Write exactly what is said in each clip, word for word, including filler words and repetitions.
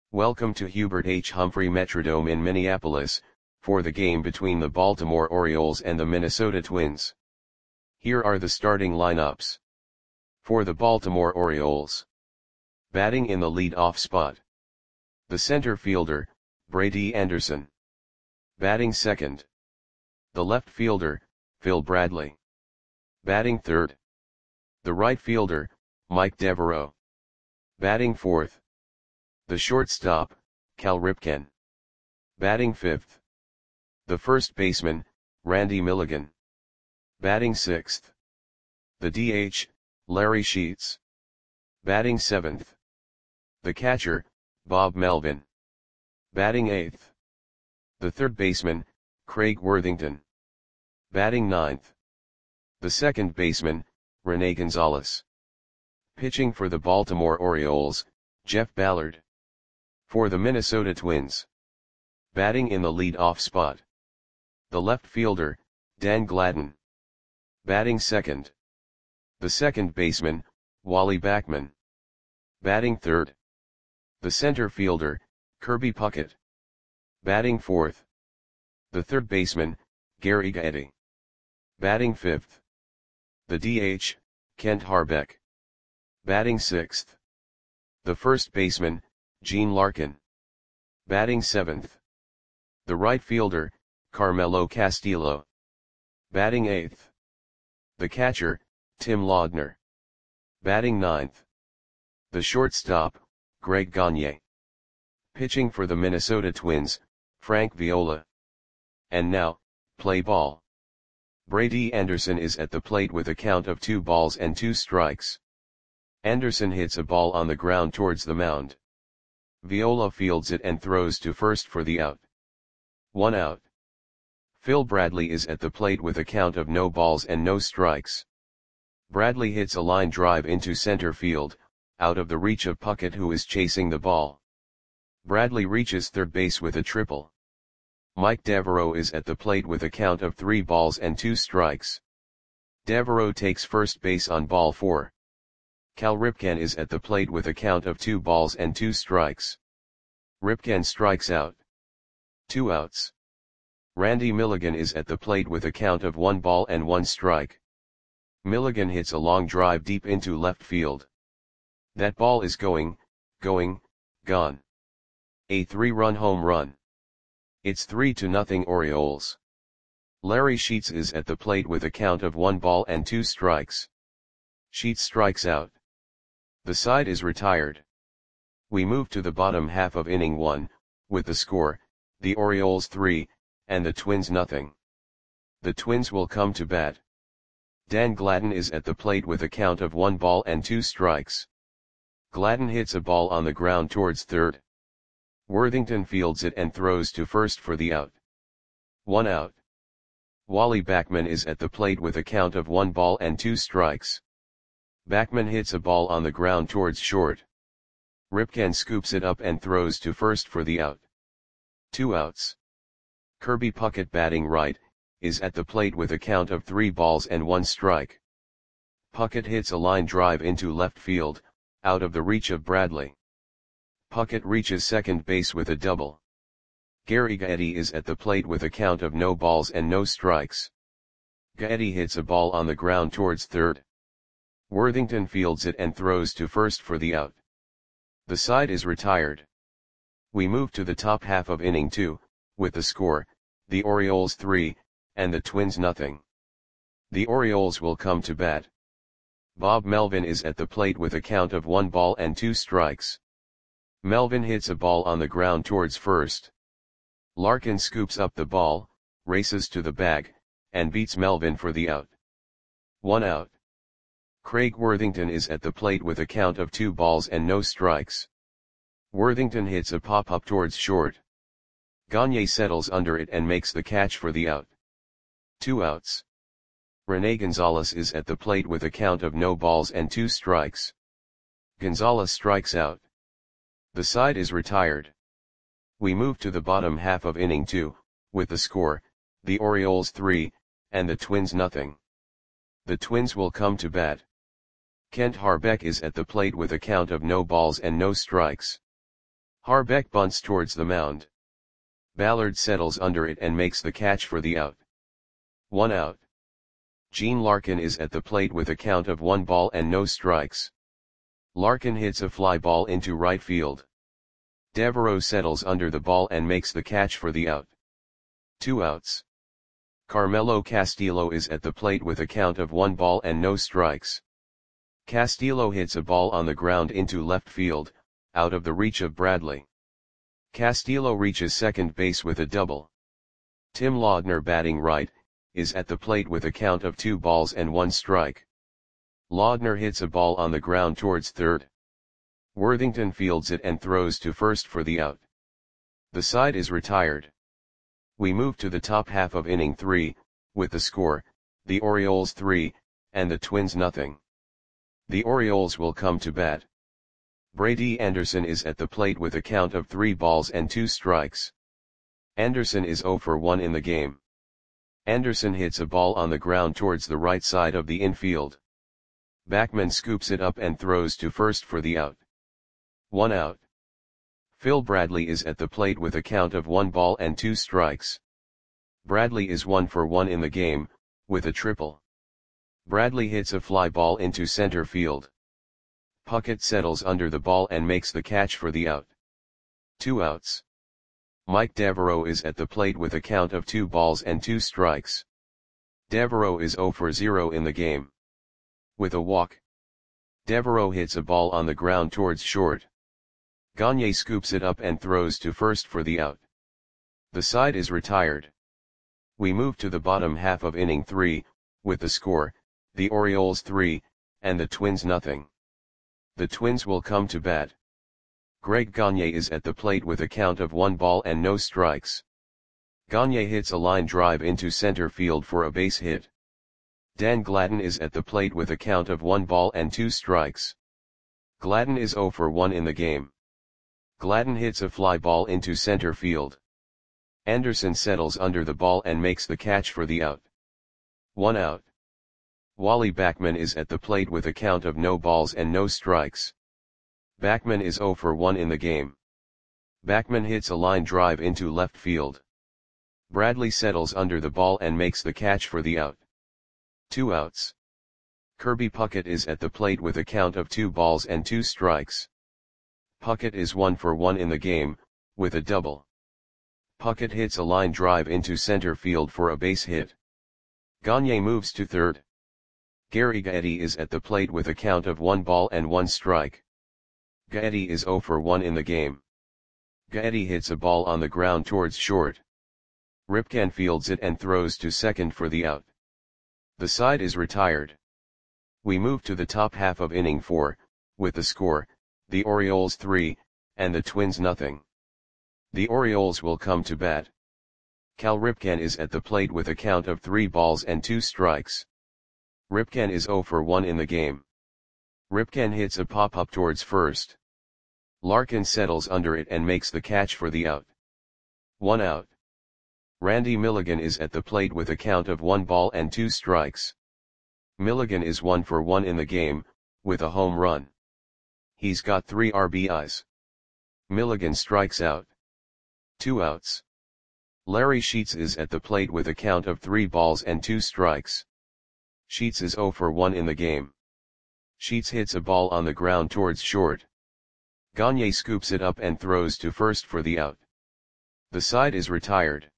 Welcome to Hubert H. Humphrey Metrodome in Minneapolis, for the game between the Baltimore Orioles and the Minnesota Twins. Here are the starting lineups. For the Baltimore Orioles. Batting in the lead-off spot. The center fielder, Brady Anderson. Batting second. The left fielder, Phil Bradley. Batting third. The right fielder, Mike Devereaux. Batting fourth. The shortstop, Cal Ripken. Batting fifth. The first baseman, Randy Milligan. Batting sixth. The D H, Larry Sheets. Batting seventh. The catcher, Bob Melvin. Batting eighth. The third baseman, Craig Worthington. Batting ninth. The second baseman, Rene Gonzalez. Pitching for the Baltimore Orioles, Jeff Ballard. For the Minnesota Twins. Batting in the lead-off spot. The left fielder, Dan Gladden. Batting second. The second baseman, Wally Backman. Batting third. The center fielder, Kirby Puckett. Batting fourth. The third baseman, Gary Gaetti. Batting fifth. The D H, Kent Harbeck. Batting sixth. The first baseman, Gene Larkin. Batting seventh. The right fielder, Carmelo Castillo. Batting eighth. The catcher, Tim Laudner. Batting ninth. The shortstop, Greg Gagne. Pitching for the Minnesota Twins, Frank Viola. And now, play ball. Brady Anderson is at the plate with a count of two balls and two strikes. Anderson hits a ball on the ground towards the mound. Viola fields it and throws to first for the out. One out. Phil Bradley is at the plate with a count of no balls and no strikes. Bradley hits a line drive into center field, out of the reach of Puckett, who is chasing the ball. Bradley reaches third base with a triple. Mike Devereaux is at the plate with a count of three balls and two strikes. Devereaux takes first base on ball four. Cal Ripken is at the plate with a count of two balls and two strikes. Ripken strikes out. Two outs. Randy Milligan is at the plate with a count of one ball and one strike. Milligan hits a long drive deep into left field. That ball is going, going, gone. A three-run home run. It's three to nothing Orioles. Larry Sheets is at the plate with a count of one ball and two strikes. Sheets strikes out. The side is retired. We move to the bottom half of inning one, with the score, the Orioles three, and the Twins nothing. The Twins will come to bat. Dan Gladden is at the plate with a count of one ball and two strikes. Gladden hits a ball on the ground towards third. Worthington fields it and throws to first for the out. One out. Wally Backman is at the plate with a count of one ball and two strikes. Backman hits a ball on the ground towards short. Ripken scoops it up and throws to first for the out. Two outs. Kirby Puckett, batting right, is at the plate with a count of three balls and one strike. Puckett hits a line drive into left field, out of the reach of Bradley. Puckett reaches second base with a double. Gary Gaetti is at the plate with a count of no balls and no strikes. Gaetti hits a ball on the ground towards third. Worthington fields it and throws to first for the out. The side is retired. We move to the top half of inning two, with the score, the Orioles three, and the Twins nothing. The Orioles will come to bat. Bob Melvin is at the plate with a count of one ball and two strikes. Melvin hits a ball on the ground towards first. Larkin scoops up the ball, races to the bag, and beats Melvin for the out. One out. Craig Worthington is at the plate with a count of two balls and no strikes. Worthington hits a pop-up towards short. Gagne settles under it and makes the catch for the out. Two outs. Rene Gonzalez is at the plate with a count of no balls and two strikes. Gonzalez strikes out. The side is retired. We move to the bottom half of inning two, with the score, the Orioles three, and the Twins nothing. The Twins will come to bat. Kent Harbeck is at the plate with a count of no balls and no strikes. Harbeck bunts towards the mound. Ballard settles under it and makes the catch for the out. One out. Gene Larkin is at the plate with a count of one ball and no strikes. Larkin hits a fly ball into right field. Devereaux settles under the ball and makes the catch for the out. Two outs. Carmelo Castillo is at the plate with a count of one ball and no strikes. Castillo hits a ball on the ground into left field, out of the reach of Bradley. Castillo reaches second base with a double. Tim Laudner, batting right, is at the plate with a count of two balls and one strike. Laudner hits a ball on the ground towards third. Worthington fields it and throws to first for the out. The side is retired. We move to the top half of inning three, with the score, the Orioles three, and the Twins nothing. The Orioles will come to bat. Brady Anderson is at the plate with a count of three balls and two strikes. Anderson is zero for one in the game. Anderson hits a ball on the ground towards the right side of the infield. Backman scoops it up and throws to first for the out. One out. Phil Bradley is at the plate with a count of one ball and two strikes. Bradley is one for one in the game, with a triple. Bradley hits a fly ball into center field. Puckett settles under the ball and makes the catch for the out. Two outs. Mike Devereaux is at the plate with a count of two balls and two strikes. Devereaux is zero for zero in the game. With a walk. Devereaux hits a ball on the ground towards short. Gagne scoops it up and throws to first for the out. The side is retired. We move to the bottom half of inning three, with the score, the Orioles three, and the Twins nothing. The Twins will come to bat. Greg Gagne is at the plate with a count of one ball and no strikes. Gagne hits a line drive into center field for a base hit. Dan Gladden is at the plate with a count of one ball and two strikes. Gladden is zero for one in the game. Gladden hits a fly ball into center field. Anderson settles under the ball and makes the catch for the out. One out. Wally Backman is at the plate with a count of no balls and no strikes. Backman is zero for one in the game. Backman hits a line drive into left field. Bradley settles under the ball and makes the catch for the out. Two outs. Kirby Puckett is at the plate with a count of two balls and two strikes. Puckett is one for one in the game, with a double. Puckett hits a line drive into center field for a base hit. Gagne moves to third. Gary Gaetti is at the plate with a count of one ball and one strike. Gaetti is zero for one in the game. Gaetti hits a ball on the ground towards short. Ripken fields it and throws to second for the out. The side is retired. We move to the top half of inning four, with the score, the Orioles three, and the Twins nothing. The Orioles will come to bat. Cal Ripken is at the plate with a count of three balls and two strikes. Ripken is zero for one in the game. Ripken hits a pop-up towards first. Larkin settles under it and makes the catch for the out. One out. Randy Milligan is at the plate with a count of one ball and two strikes. Milligan is one for one in the game, with a home run. He's got three R B Is. Milligan strikes out. Two outs. Larry Sheets is at the plate with a count of three balls and two strikes. Sheets is zero for one in the game. Sheets hits a ball on the ground towards short. Gagne scoops it up and throws to first for the out. The side is retired.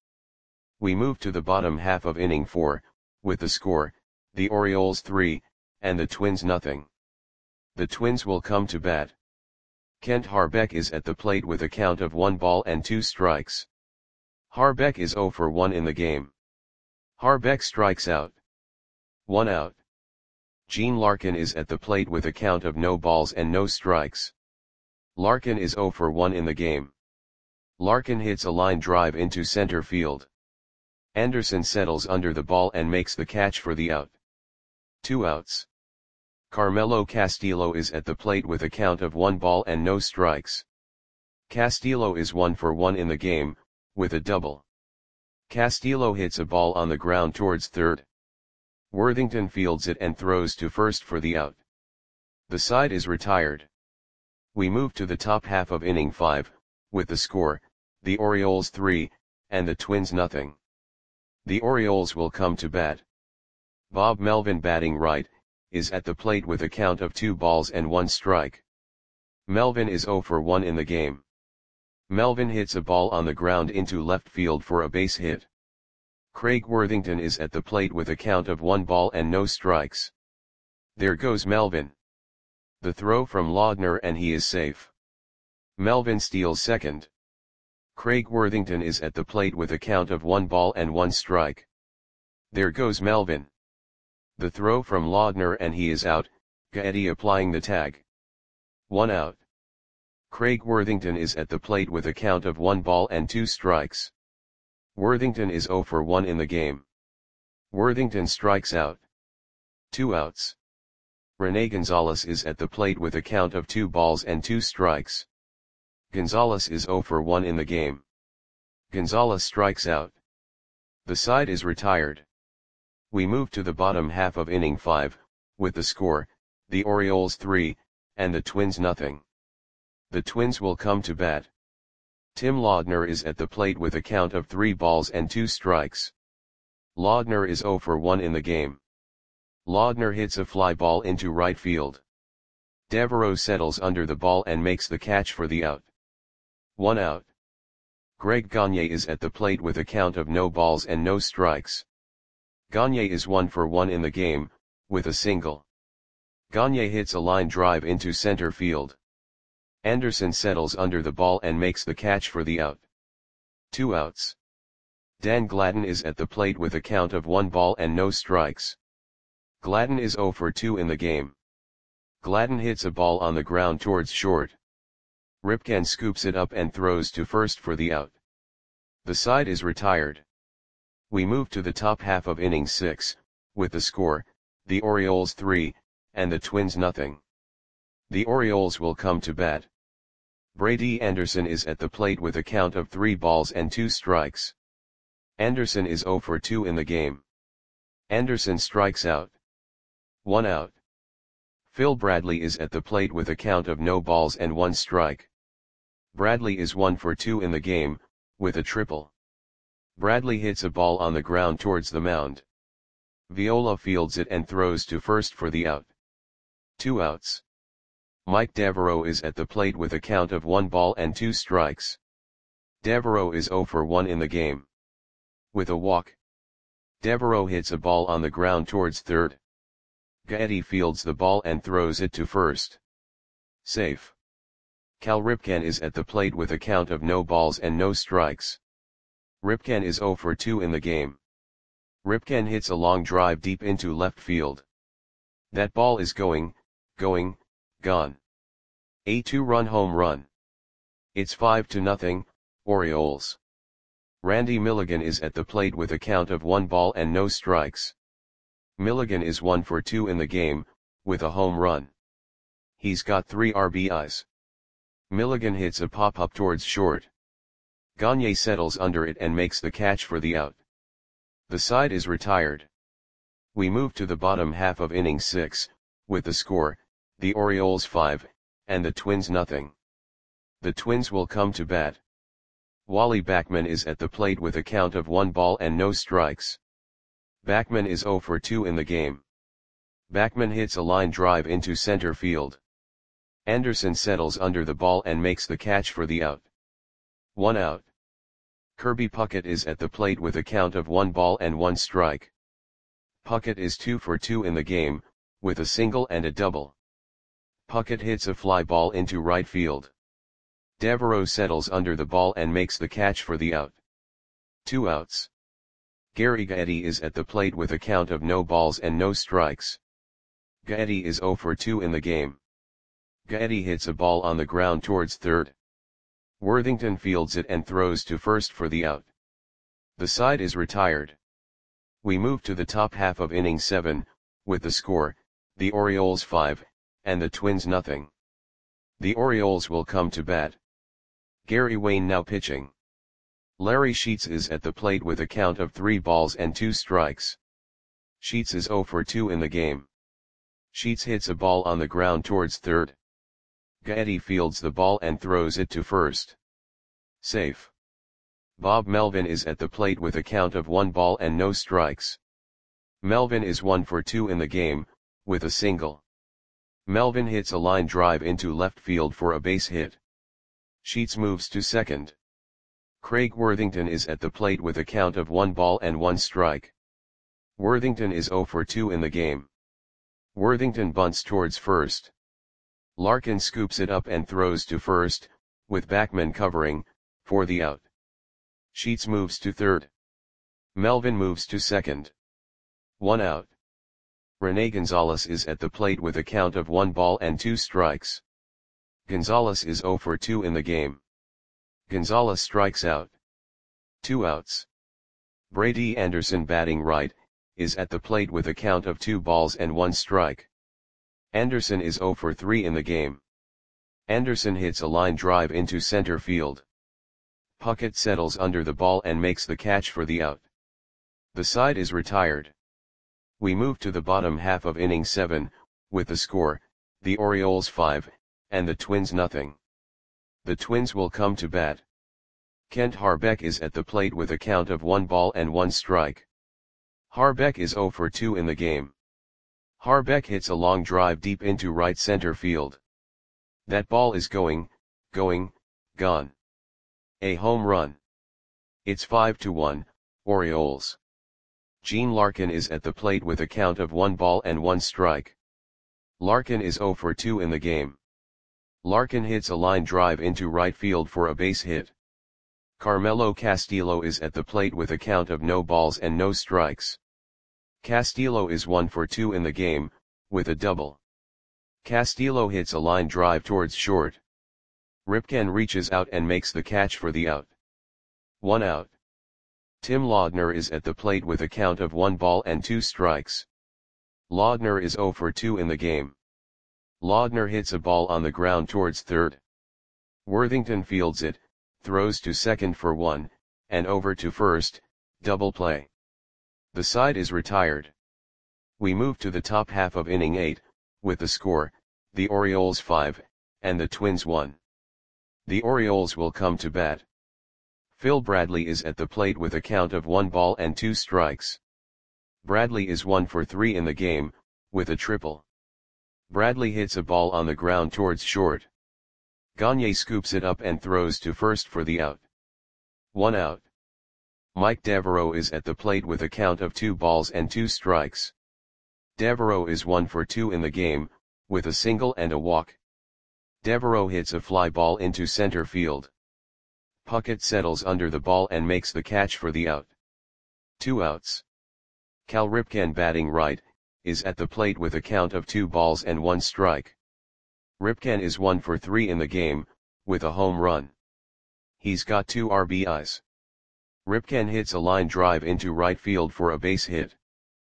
We move to the bottom half of inning four, with the score, the Orioles three, and the Twins nothing. The Twins will come to bat. Kent Harbeck is at the plate with a count of one ball and two strikes. Harbeck is zero for one in the game. Harbeck strikes out. One out. Gene Larkin is at the plate with a count of no balls and no strikes. Larkin is zero for one in the game. Larkin hits a line drive into center field. Anderson settles under the ball and makes the catch for the out. Two outs. Carmelo Castillo is at the plate with a count of one ball and no strikes. Castillo is one for one in the game, with a double. Castillo hits a ball on the ground towards third. Worthington fields it and throws to first for the out. The side is retired. We move to the top half of inning five, with the score, the Orioles three, and the Twins nothing. The Orioles will come to bat. Bob Melvin, batting right, is at the plate with a count of two balls and one strike. Melvin is zero for one in the game. Melvin hits a ball on the ground into left field for a base hit. Craig Worthington is at the plate with a count of one ball and no strikes. There goes Melvin. The throw from Laudner and he is safe. Melvin steals second. Craig Worthington is at the plate with a count of one ball and one strike. There goes Melvin. The throw from Laudner and he is out, Gaetti applying the tag. One out. Craig Worthington is at the plate with a count of one ball and two strikes. Worthington is zero for one in the game. Worthington strikes out. Two outs. Rene Gonzalez is at the plate with a count of two balls and two strikes. Gonzalez is zero for one in the game. Gonzalez strikes out. The side is retired. We move to the bottom half of inning five, with the score, the Orioles three, and the Twins nothing. The Twins will come to bat. Tim Laudner is at the plate with a count of three balls and two strikes. Laudner is zero for one in the game. Laudner hits a fly ball into right field. Devereaux settles under the ball and makes the catch for the out. One out. Greg Gagne is at the plate with a count of no balls and no strikes. Gagne is one for one in the game, with a single. Gagne hits a line drive into center field. Anderson settles under the ball and makes the catch for the out. Two outs. Dan Gladden is at the plate with a count of one ball and no strikes. Gladden is zero for two in the game. Gladden hits a ball on the ground towards short. Ripken scoops it up and throws to first for the out. The side is retired. We move to the top half of inning six, with the score, the Orioles three, and the Twins nothing. The Orioles will come to bat. Brady Anderson is at the plate with a count of three balls and two strikes. Anderson is zero for two in the game. Anderson strikes out. One out. Phil Bradley is at the plate with a count of no balls and one strike. Bradley is one for two in the game, with a triple. Bradley hits a ball on the ground towards the mound. Viola fields it and throws to first for the out. Two outs. Mike Devereaux is at the plate with a count of one ball and two strikes. Devereaux is zero for one in the game. With a walk. Devereaux hits a ball on the ground towards third. Gaetti fields the ball and throws it to first. Safe. Cal Ripken is at the plate with a count of no balls and no strikes. Ripken is zero for two in the game. Ripken hits a long drive deep into left field. That ball is going, going, gone. A two-run home run. It's five to nothing, Orioles. Randy Milligan is at the plate with a count of one ball and no strikes. Milligan is one for two in the game, with a home run. He's got three R B Is. Milligan hits a pop-up towards short. Gagne settles under it and makes the catch for the out. The side is retired. We move to the bottom half of inning six, with the score, the Orioles five, and the Twins nothing. The Twins will come to bat. Wally Backman is at the plate with a count of one ball and no strikes. Backman is zero for two in the game. Backman hits a line drive into center field. Anderson settles under the ball and makes the catch for the out. One out. Kirby Puckett is at the plate with a count of one ball and one strike. Puckett is two for two in the game, with a single and a double. Puckett hits a fly ball into right field. Devereaux settles under the ball and makes the catch for the out. Two outs. Gary Gaetti is at the plate with a count of no balls and no strikes. Gaetti is zero for two in the game. Gaetti hits a ball on the ground towards third. Worthington fields it and throws to first for the out. The side is retired. We move to the top half of inning seven, with the score, the Orioles five, and the Twins nothing. The Orioles will come to bat. Gary Wayne now pitching. Larry Sheets is at the plate with a count of three balls and two strikes. Sheets is zero for two in the game. Sheets hits a ball on the ground towards third. Gaetti fields the ball and throws it to first. Safe. Bob Melvin is at the plate with a count of one ball and no strikes. Melvin is one for two in the game, with a single. Melvin hits a line drive into left field for a base hit. Sheets moves to second. Craig Worthington is at the plate with a count of one ball and one strike. Worthington is zero for two in the game. Worthington bunts towards first. Larkin scoops it up and throws to first, with Backman covering, for the out. Sheets moves to third. Melvin moves to second. One out. Rene Gonzalez is at the plate with a count of one ball and two strikes. Gonzalez is zero for two in the game. Gonzalez strikes out. Two outs. Brady Anderson, batting right, is at the plate with a count of two balls and one strike. Anderson is zero for three in the game. Anderson hits a line drive into center field. Puckett settles under the ball and makes the catch for the out. The side is retired. We move to the bottom half of inning seven, with the score, the Orioles five, and the Twins nothing. The Twins will come to bat. Kent Harbeck is at the plate with a count of one ball and one strike. Harbeck is zero for two in the game. Harbeck hits a long drive deep into right center field. That ball is going, going, gone. A home run. It's five to one, Orioles. Gene Larkin is at the plate with a count of one ball and one strike. Larkin is zero for two in the game. Larkin hits a line drive into right field for a base hit. Carmelo Castillo is at the plate with a count of no balls and no strikes. Castillo is one for two in the game, with a double. Castillo hits a line drive towards short. Ripken reaches out and makes the catch for the out. One out. Tim Laudner is at the plate with a count of one ball and two strikes. Laudner is zero for two in the game. Laudner hits a ball on the ground towards third. Worthington fields it, throws to second for one, and over to first, double play. The side is retired. We move to the top half of inning eight, with the score, the Orioles five, and the Twins one. The Orioles will come to bat. Phil Bradley is at the plate with a count of one ball and two strikes. Bradley is one for three in the game, with a triple. Bradley hits a ball on the ground towards short. Gagne scoops it up and throws to first for the out. One out. Mike Devereaux is at the plate with a count of two balls and two strikes. Devereaux is one for two in the game, with a single and a walk. Devereaux hits a fly ball into center field. Puckett settles under the ball and makes the catch for the out. Two outs. Cal Ripken, batting right, is at the plate with a count of two balls and one strike. Ripken is one for three in the game, with a home run. He's got two R B Is. Ripken hits a line drive into right field for a base hit.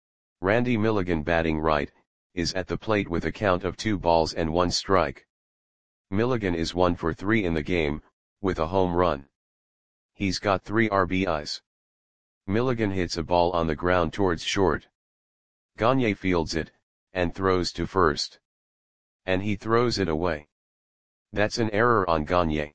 Randy Milligan, batting right, is at the plate with a count of two balls and one strike. Milligan is one for three in the game, with a home run. He's got three R B Is. Milligan hits a ball on the ground towards short. Gagne fields it, and throws to first. And he throws it away. That's an error on Gagne.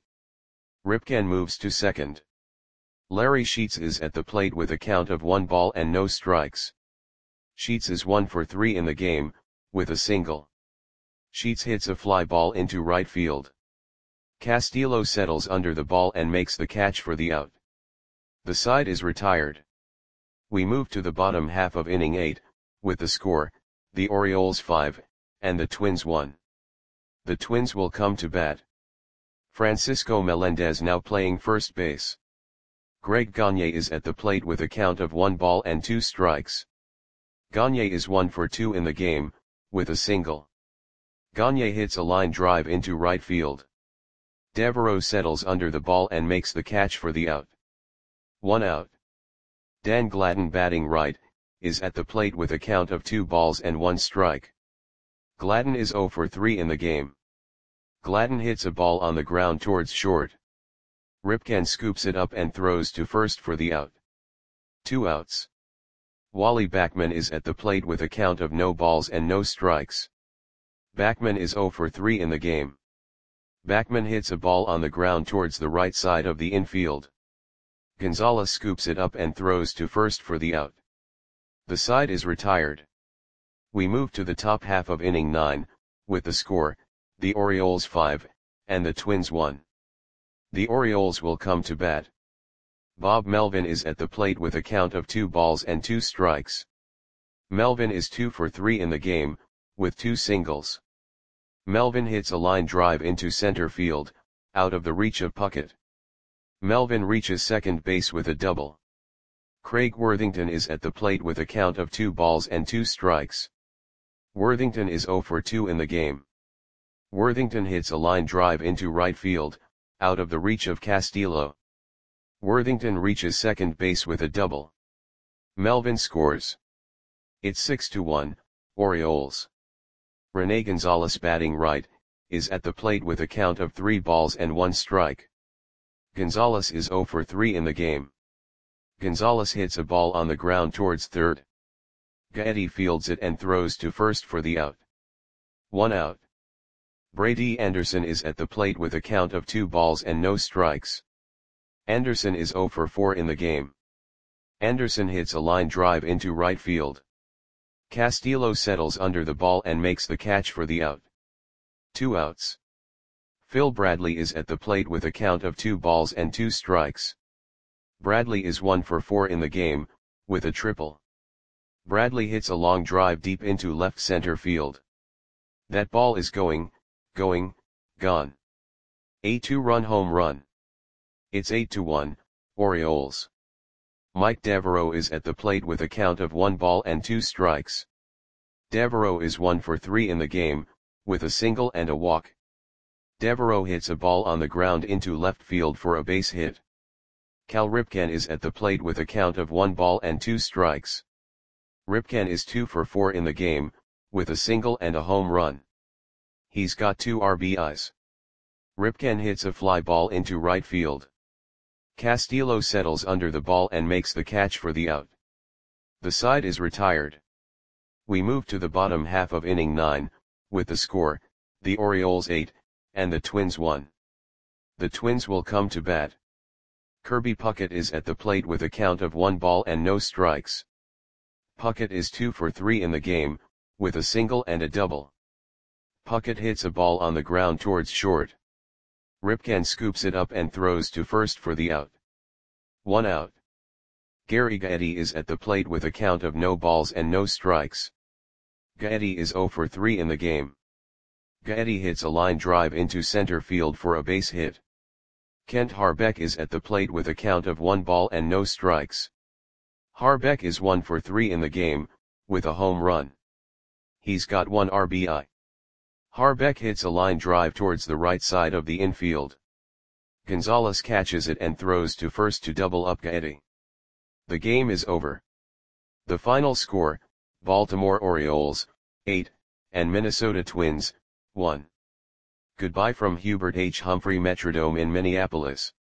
Ripken moves to second. Larry Sheets is at the plate with a count of one ball and no strikes. Sheets is one for three in the game, with a single. Sheets hits a fly ball into right field. Castillo settles under the ball and makes the catch for the out. The side is retired. We move to the bottom half of inning eight, with the score, the Orioles five, and the Twins one. The Twins will come to bat. Francisco Melendez now playing first base. Greg Gagne is at the plate with a count of one ball and two strikes. Gagne is one for two in the game, with a single. Gagne hits a line drive into right field. Devereaux settles under the ball and makes the catch for the out. One out. Dan Gladden, batting right, is at the plate with a count of two balls and one strike. Gladden is zero for three in the game. Gladden hits a ball on the ground towards short. Ripken scoops it up and throws to first for the out. Two outs. Wally Backman is at the plate with a count of no balls and no strikes. Backman is zero for three in the game. Backman hits a ball on the ground towards the right side of the infield. Gonzalez scoops it up and throws to first for the out. The side is retired. We move to the top half of inning nine, with the score, the Orioles five, and the Twins one. The Orioles will come to bat. Bob Melvin is at the plate with a count of two balls and two strikes. Melvin is two for three in the game, with two singles. Melvin hits a line drive into center field, out of the reach of Puckett. Melvin reaches second base with a double. Craig Worthington is at the plate with a count of two balls and two strikes. Worthington is zero for two in the game. Worthington hits a line drive into right field, out of the reach of Castillo. Worthington reaches second base with a double. Melvin scores. It's six to one, Orioles. Rene Gonzalez, batting right, is at the plate with a count of three balls and one strike. Gonzalez is zero for three in the game. Gonzalez hits a ball on the ground towards third. Gaetti fields it and throws to first for the out. One out. Brady Anderson is at the plate with a count of two balls and no strikes. Anderson is zero for four in the game. Anderson hits a line drive into right field. Castillo settles under the ball and makes the catch for the out. Two outs. Phil Bradley is at the plate with a count of two balls and two strikes. Bradley is one for four in the game, with a triple. Bradley hits a long drive deep into left center field. That ball is going, going, gone. A two-run home run. It's eight to one, Orioles. Mike Devereaux is at the plate with a count of one ball and two strikes. Devereaux is one for three in the game, with a single and a walk. Devereaux hits a ball on the ground into left field for a base hit. Cal Ripken is at the plate with a count of one ball and two strikes. Ripken is two for four in the game, with a single and a home run. He's got two R B Is. Ripken hits a fly ball into right field. Castillo settles under the ball and makes the catch for the out. The side is retired. We move to the bottom half of inning nine, with the score, the Orioles eight, and the Twins one. The Twins will come to bat. Kirby Puckett is at the plate with a count of one ball and no strikes. Puckett is two for three in the game, with a single and a double. Puckett hits a ball on the ground towards short. Ripken scoops it up and throws to first for the out. One out. Gary Gaetti is at the plate with a count of no balls and no strikes. Gaetti is zero for three in the game. Gaetti hits a line drive into center field for a base hit. Kent Harbeck is at the plate with a count of one ball and no strikes. Harbeck is one for three in the game, with a home run. He's got one R B I. Harbeck hits a line drive towards the right side of the infield. Gonzalez catches it and throws to first to double up Gaetti. The game is over. The final score, Baltimore Orioles, eight, and Minnesota Twins, one. Goodbye from Hubert H. Humphrey Metrodome in Minneapolis.